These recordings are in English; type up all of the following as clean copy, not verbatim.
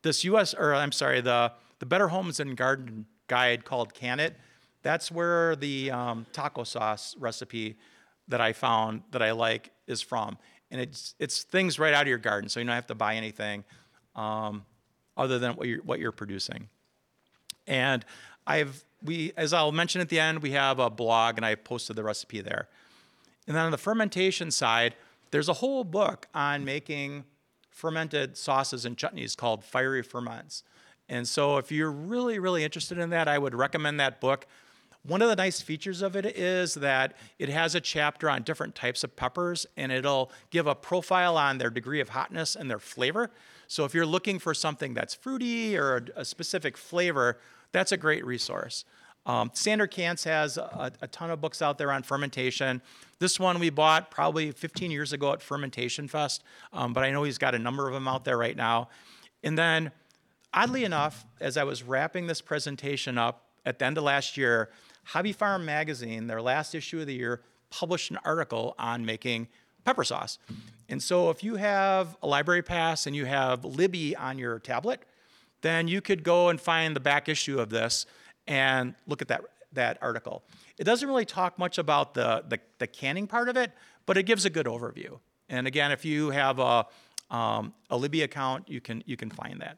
this U.S. or I'm sorry, the Better Homes and Garden guide called Can It. That's where the taco sauce recipe that I found that I like is from, and it's things right out of your garden, so you don't have to buy anything other than what you're producing. And as I'll mention at the end, we have a blog, and I posted the recipe there. And then on the fermentation side, there's a whole book on making fermented sauces and chutneys called Fiery Ferments. And so if you're really, really interested in that, I would recommend that book. One of the nice features of it is that it has a chapter on different types of peppers, and it'll give a profile on their degree of hotness and their flavor. So if you're looking for something that's fruity or a specific flavor, that's a great resource. Sander Kantz has a ton of books out there on fermentation. This one we bought probably 15 years ago at Fermentation Fest, but I know he's got a number of them out there right now. And then, oddly enough, as I was wrapping this presentation up at the end of last year, Hobby Farm Magazine, their last issue of the year, published an article on making pepper sauce. And so if you have a library pass and you have Libby on your tablet, then you could go and find the back issue of this and look at that article. It doesn't really talk much about the canning part of it, but it gives a good overview. And again, if you have a Libby account, you can find that.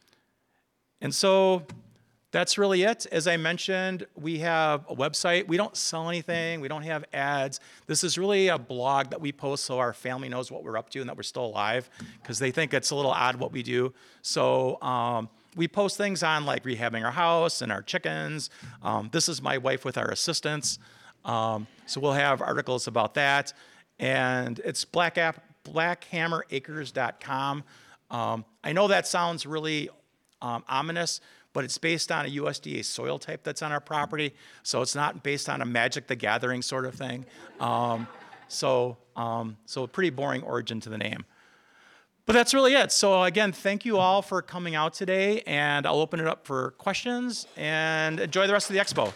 And so that's really it. As I mentioned, we have a website. We don't sell anything. We don't have ads. This is really a blog that we post so our family knows what we're up to and that we're still alive, because they think it's a little odd what we do. So we post things on like rehabbing our house and our chickens. This is my wife with our assistants. So we'll have articles about that. And it's blackhammeracres.com. I know that sounds really ominous, but it's based on a USDA soil type that's on our property. So it's not based on a Magic the Gathering sort of thing. So a pretty boring origin to the name. But that's really it. So again, thank you all for coming out today, and I'll open it up for questions, and enjoy the rest of the expo.